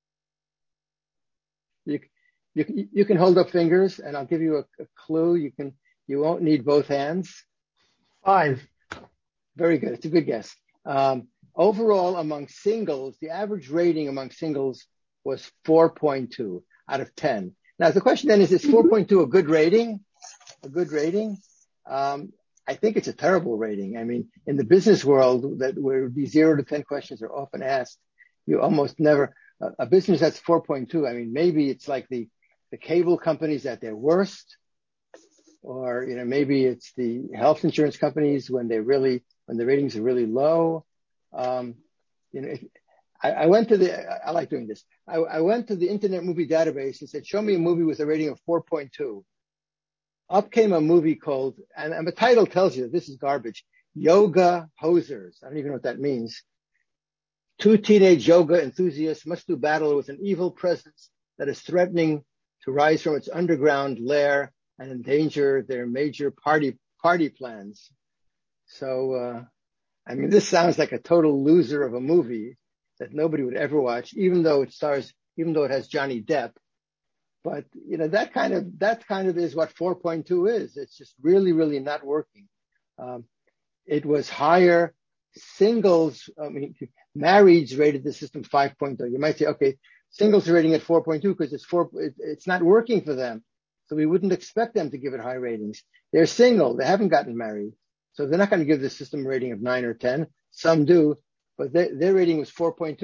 You can hold up fingers, and I'll give you a clue. You won't need both hands. 5. Very good. It's a good guess. Overall, among singles, the average rating among singles was 4.2 out of 10. Now, the question then is 4.2 a good rating? A good rating? I think it's a terrible rating. I mean, in the business world, where these 0 to 10 questions are often asked, you almost never, a business that's 4.2, I mean, maybe it's like the cable companies at their worst, or, maybe it's the health insurance companies when the ratings are really low. I went to I like doing this. I went to the Internet Movie Database and said, show me a movie with a rating of 4.2. Up came a movie called, and the title tells you this is garbage, Yoga Hosers. I don't even know what that means. 2 teenage yoga enthusiasts must do battle with an evil presence that is threatening to rise from its underground lair and endanger their major party plans. So, this sounds like a total loser of a movie that nobody would ever watch, even though it has Johnny Depp. But, that kind of is what 4.2 is. It's just really, really not working. It was higher. Singles, marrieds rated the system 5.0. You might say, okay, singles are rating at 4.2 because it's not working for them. So we wouldn't expect them to give it high ratings. They're single. They haven't gotten married. So they're not going to give the system a rating of 9 or 10. Some do, but their rating was 4.2.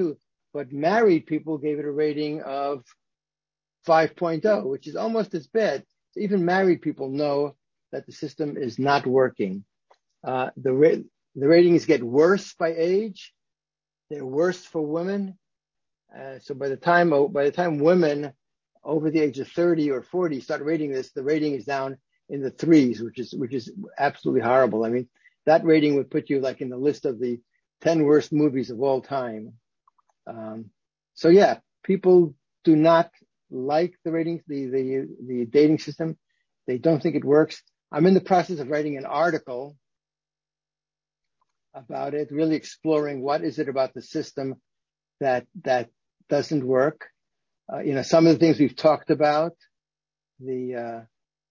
but married people gave it a rating of 5.0, which is almost as bad. So even married people know that the system is not working. The ratings get worse by age. They're worse for women. So by the time women over the age of 30 or 40 start rating this, the rating is down in the threes, which is absolutely horrible. I mean, that rating would put you like in the list of the 10 worst movies of all time. So yeah, people do not like the ratings, the dating system. They don't think it works. I'm in the process of writing an article about it, really exploring what is it about the system that doesn't work. Some of the things we've talked about, the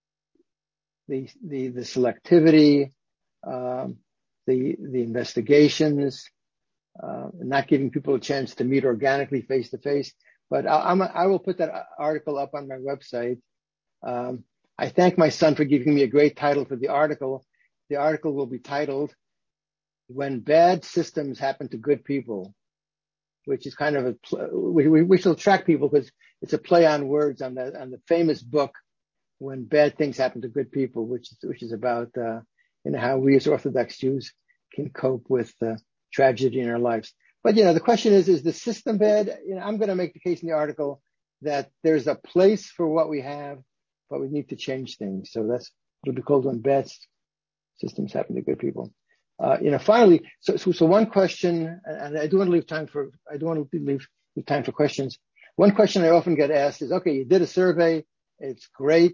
selectivity, the investigations, not giving people a chance to meet organically face to face. But I will put that article up on my website. I thank my son for giving me a great title for the article. The article will be titled "When Bad Systems Happen to Good People," which is kind of which will attract people because it's a play on words on the famous book "When Bad Things Happen to Good People," which is about how we as Orthodox Jews can cope with tragedy in our lives. But the question is the system bad? I'm going to make the case in the article that there's a place for what we have, but we need to change things. So it'll be called "When Bad Systems Happen to Good People." Finally, so one question, and I do want to leave time for questions. One question I often get asked is, okay, you did a survey, it's great.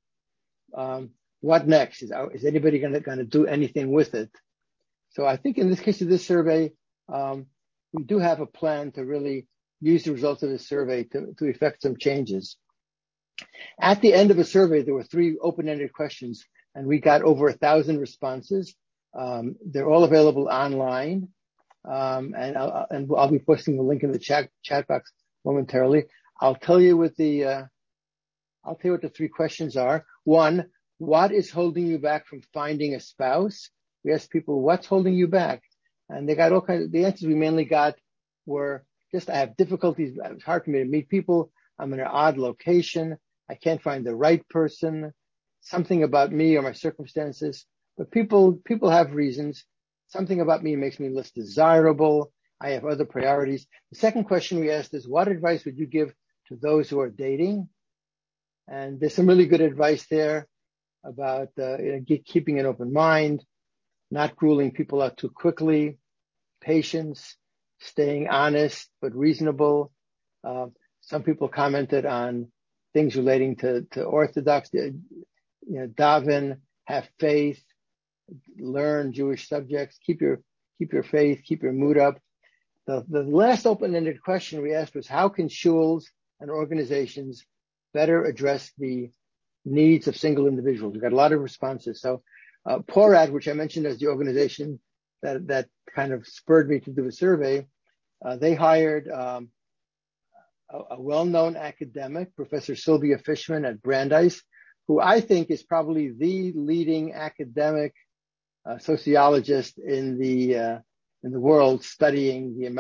What next? Is anybody going to do anything with it? So I think in this case of this survey, we do have a plan to really use the results of this survey to effect some changes. At the end of a survey, there were 3 open-ended questions, and we got over 1,000 responses. They're all available online, and I'll be posting the link in the chat box momentarily. I'll tell you what the 3 questions are. 1, what is holding you back from finding a spouse? We asked people, what's holding you back? And they got all kinds of, the answers we mainly got were just, I have difficulties. It's hard for me to meet people. I'm in an odd location. I can't find the right person. Something about me or my circumstances. But people have reasons. Something about me makes me less desirable. I have other priorities. The second question we asked is, what advice would you give to those who are dating? And there's some really good advice there about keeping an open mind, not ruling people out too quickly, patience, staying honest but reasonable. Some people commented on things relating to Orthodox, daven, have faith, learn Jewish subjects, keep your faith, keep your mood up. The last open-ended question we asked was, how can shuls and organizations better address the needs of single individuals? We got a lot of responses. So Porad, which I mentioned as the organization that kind of spurred me to do a survey, they hired a well-known academic, Professor Sylvia Fishman at Brandeis, who I think is probably the leading academic sociologist in the world studying the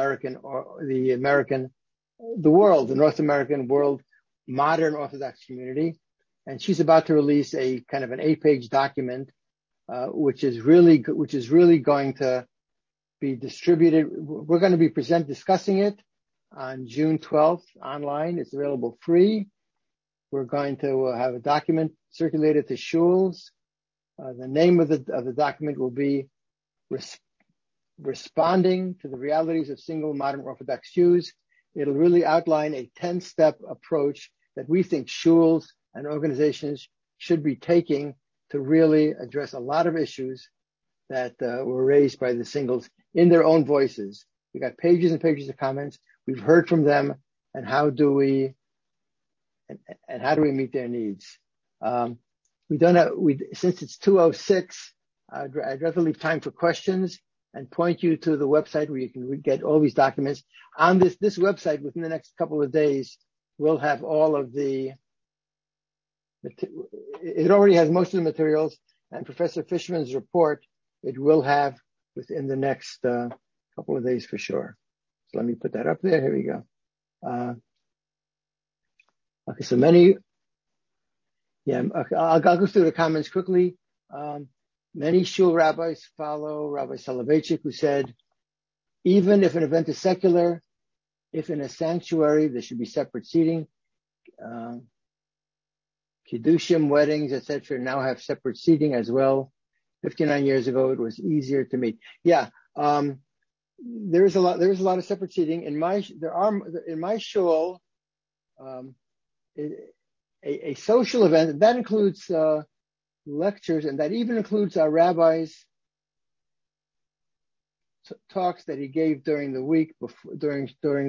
North American world modern Orthodox community. And she's about to release a kind of an 8-page document, which is really going to be distributed. We're going to be discussing it on June 12th online. It's available free. We're going to have a document circulated to shuls. The name of the document will be Responding to the Realities of Single Modern Orthodox Jews. It'll really outline a 10-step approach that we think shuls and organizations should be taking to really address a lot of issues that were raised by the singles in their own voices. We got pages and pages of comments. We've heard from them, and how do we meet their needs? Since it's 2:06, I'd rather leave time for questions and point you to the website where you can get all these documents. On this website, within the next couple of days, we'll have all of it already has most of the materials, and Professor Fishman's report, it will have within the next couple of days for sure. So let me put that up there. Here we go. Okay, so many, okay, I'll go through the comments quickly. Many shul rabbis follow Rabbi Soloveitchik, who said, even if an event is secular, if in a sanctuary, there should be separate seating. Kiddushim, weddings, etc., now have separate seating as well. 59 years ago, it was easier to meet. Yeah, there is a lot of separate seating. In my shul, a social event that includes lectures, and that even includes our rabbi's talks that he gave during the week during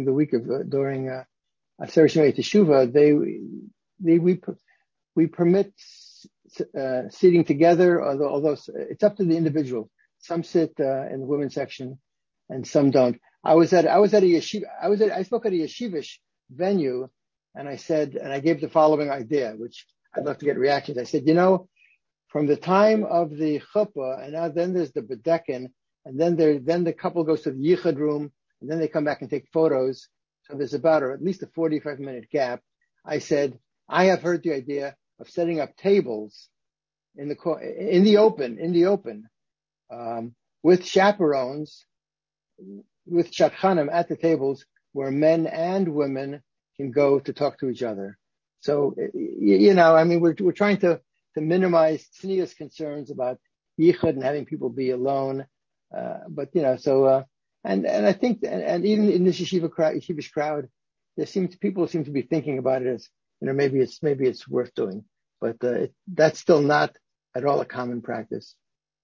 Aseret Shemei Teshuvah. We permit seating together, although it's up to the individual. Some sit in the women's section, and some don't. I spoke at a yeshivish venue, and I gave the following idea, which I'd love to get reactions. I said, from the time of the chuppah, and now then there's the bedekin, and then the couple goes to the yichud room, and then they come back and take photos. So there's about, or at least a 45-minute gap. I said, I have heard the idea of setting up tables in the open, with chaperones, with shadchanim at the tables, where men and women can go to talk to each other. So, we're trying to minimize tznius concerns about yichud and having people be alone. And I think, and even in this yeshivish crowd, people seem to be thinking about it as, maybe it's worth doing, but that's still not at all a common practice.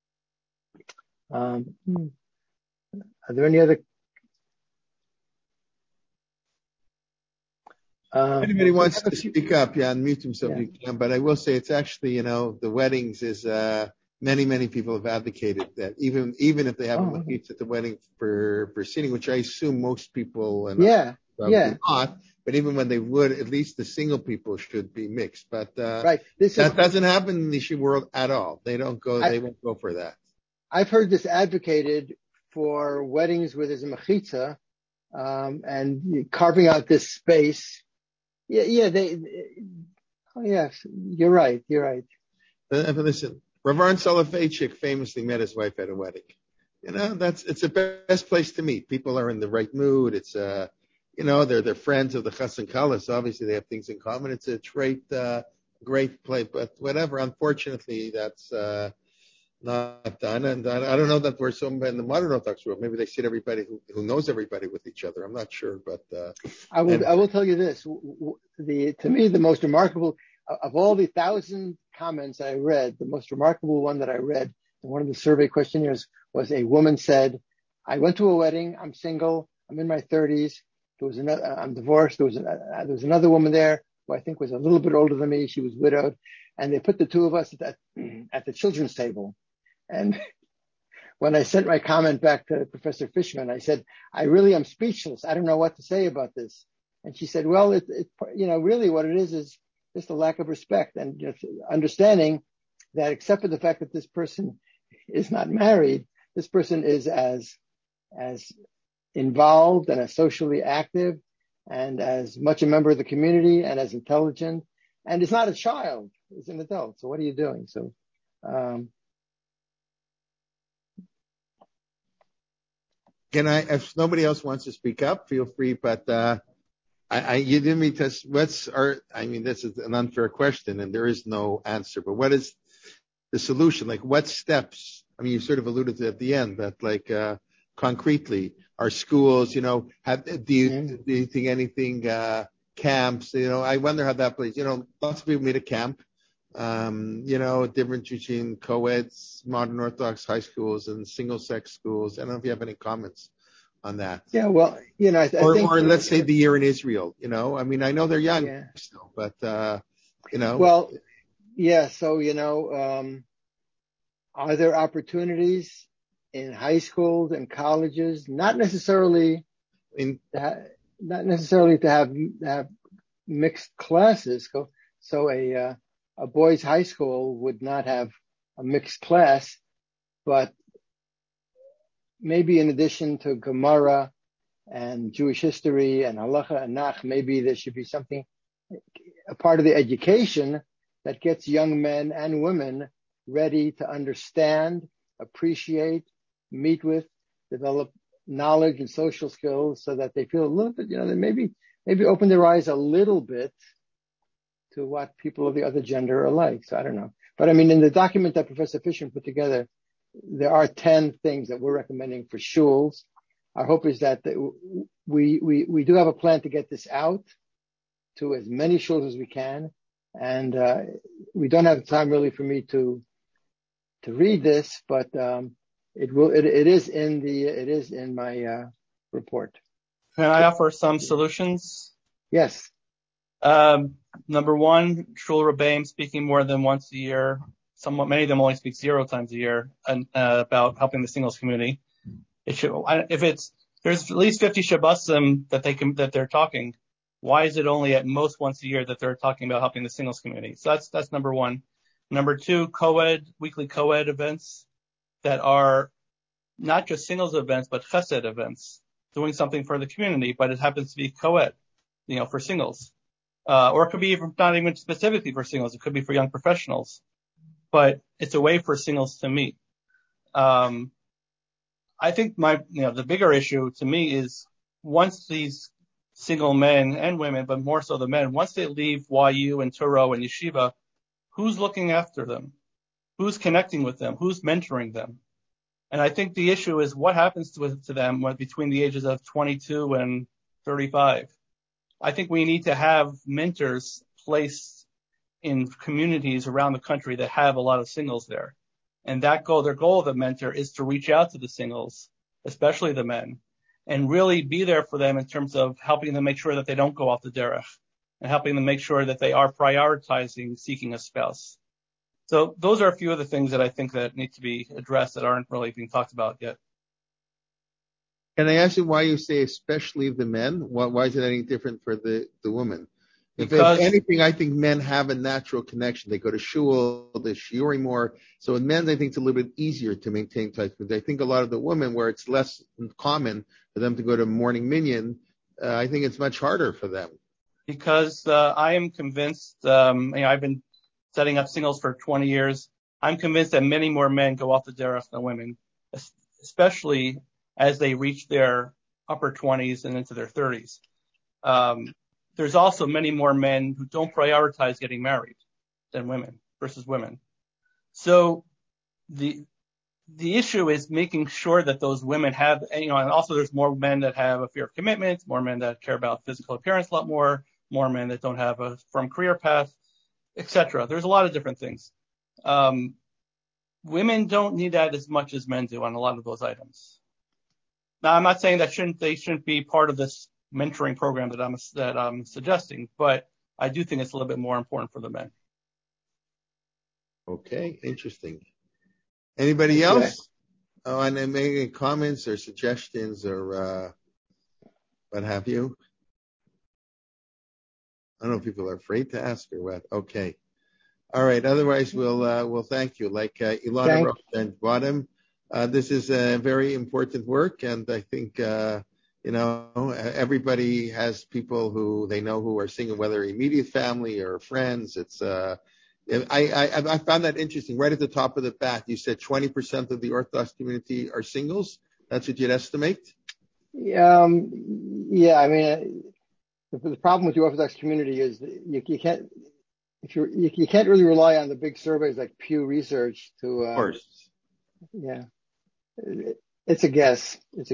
Are there any other? Anybody wants to speak up, unmute himself, you can. But I will say it's actually, the weddings is, many people have advocated that even if they have a mechitza at the wedding for sitting, which I assume most people do not. But even when they would, at least the single people should be mixed. But that doesn't happen in the yeshiva world at all. They don't go. They won't go for that. I've heard this advocated for weddings where there's a mechitza, and carving out this space. Yes, you're right. Listen, Rav Aaron Soloveitchik famously met his wife at a wedding. It's the best place to meet. People are in the right mood. It's they're friends of the Chas and Kala, so obviously they have things in common. It's a great place, but whatever. Unfortunately, that's not done, and I don't know that we're so in the modern Orthodox world. Maybe they sit everybody who knows everybody with each other. I'm not sure, but I will tell you this: to me, the most remarkable of all the 1,000 comments I read, the most remarkable one that I read in one of the survey questionnaires was a woman said, "I went to a wedding. I'm single. I'm in my 30s. I'm divorced. There was another woman there who I think was a little bit older than me. She was widowed, and they put the two of us at the children's table." And when I sent my comment back to Professor Fishman, I said, "I really am speechless. I don't know what to say about this." And she said, "Well, really what it is just a lack of respect and understanding that except for the fact that this person is not married, this person is as involved and as socially active and as much a member of the community and as intelligent, and is not a child, is an adult. So what are you doing?" So, if nobody else wants to speak up, feel free, but, you didn't mean to, this is an unfair question and there is no answer, but what is the solution? Like what steps? You sort of alluded to it at the end, but concretely, are schools, do you think anything, camps, I wonder how that plays, lots of people meet at camp, difference between co-eds, modern Orthodox high schools and single sex schools. I don't know if you have any comments on that. Yeah, well, I think, or let's say the year in Israel, I know they're young still, but, Well, yeah. So, are there opportunities in high schools and colleges, not necessarily to have mixed classes? So a boys' high school would not have a mixed class, but maybe in addition to Gemara and Jewish history and halacha and nach, maybe there should be something, a part of the education that gets young men and women ready to understand, appreciate, meet with, develop knowledge and social skills so that they feel a little bit, they maybe open their eyes a little bit to what people of the other gender are like. So I don't know. But I mean, in the document that Professor Fisher put together, there are 10 things that we're recommending for shuls. Our hope is that we do have a plan to get this out to as many shuls as we can. And we don't have time really for me to read this, but it is in my report. Can I offer some solutions? Yes. Number one, shul rebbeim speaking more than once a year. Many of them only speak 0 times a year, and about helping the singles community. There's at least 50 shabbosim that they're talking. Why is it only at most once a year that they're talking about helping the singles community? So that's number one. Number two, weekly co-ed events that are not just singles events, but chesed events, doing something for the community, but it happens to be co-ed, for singles. Or it could be not even specifically for singles. It could be for young professionals, but it's a way for singles to meet. I think the bigger issue to me is once these single men and women, but more so the men, once they leave YU and Turo and Yeshiva, who's looking after them? Who's connecting with them? Who's mentoring them? And I think the issue is what happens to them between the ages of 22 and 35. I think we need to have mentors placed in communities around the country that have a lot of singles there. And their goal of the mentor is to reach out to the singles, especially the men, and really be there for them in terms of helping them make sure that they don't go off the derech and helping them make sure that they are prioritizing seeking a spouse. So those are a few of the things that I think that need to be addressed that aren't really being talked about yet. Can I ask you why you say especially the men? Why is it any different for the women? Because if anything, I think men have a natural connection. They go to shul, they're shiurim more. So in men, I think it's a little bit easier to maintain ties. But I think a lot of the women, where it's less common for them to go to morning minyan, I think it's much harder for them. Because I am convinced, I've been setting up singles for 20 years. I'm convinced that many more men go off the derech than women, especially as they reach their upper 20s and into their 30s. There's also many more men who don't prioritize getting married than women versus women. So the issue is making sure that those women have, and also there's more men that have a fear of commitment, more men that care about physical appearance a lot more men that don't have a firm career path, etc. There's a lot of different things. Women don't need that as much as men do on a lot of those items. Now, I'm not saying that they shouldn't be part of this mentoring program that I'm suggesting, but I do think it's a little bit more important for the men. Okay, interesting. Anybody else? Oh, and then making comments or suggestions or what have you? I don't know if people are afraid to ask or what. Okay. All right. Otherwise, we'll thank you. Like Ilana wrote and Vadim, this is a very important work, and I think everybody has people who they know who are single, whether immediate family or friends. It's I found that interesting. Right at the top of the bat, you said 20% of the Orthodox community are singles. That's what you'd estimate? Yeah. I mean, the problem with the Orthodox community is you can't really rely on the big surveys like Pew Research to. Of course. Yeah. It's a guess.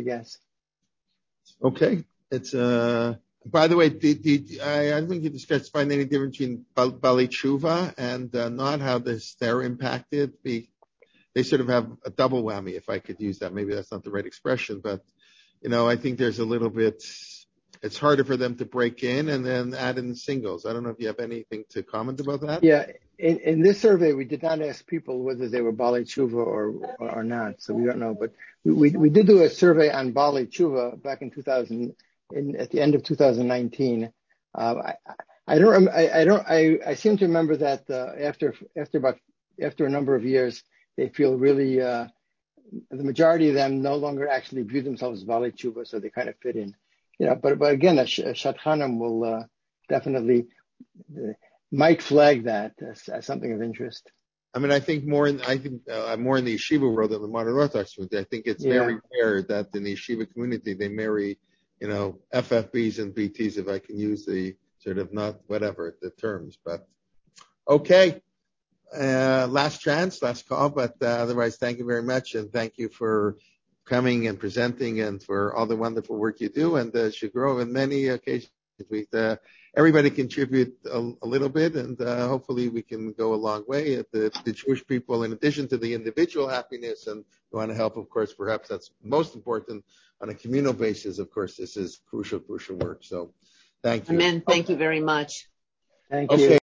Okay. It's by the way, I don't think you discussed find any difference between Bali Tshuva and not how they're impacted. They sort of have a double whammy, if I could use that. Maybe that's not the right expression, but I think there's a little bit. It's harder for them to break in and then add in the singles. I don't know if you have anything to comment about that. Yeah, in this survey, we did not ask people whether they were Bali Tshuva or not, so we don't know. But we did do a survey on Bali Tshuva back in at the end of 2019. I seem to remember that after a number of years, they feel really the majority of them no longer actually view themselves as Bali Tshuva, so they kind of fit in. but again, a Shadchanim will definitely might flag that as something of interest. I mean, I think I'm more in the yeshiva world than the modern Orthodox community. I think it's very rare that in the yeshiva community they marry, FFBs and BTs, if I can use the sort of not whatever the terms. But okay, last chance, last call. But otherwise, thank you very much, and thank you for coming and presenting, and for all the wonderful work you do, and should grow in many occasions. Everybody contribute a little bit, and hopefully we can go a long way. The Jewish people, in addition to the individual happiness, and we want to help, of course, perhaps that's most important on a communal basis. Of course, this is crucial work. So thank you. Amen. Thank you very much. Thank you.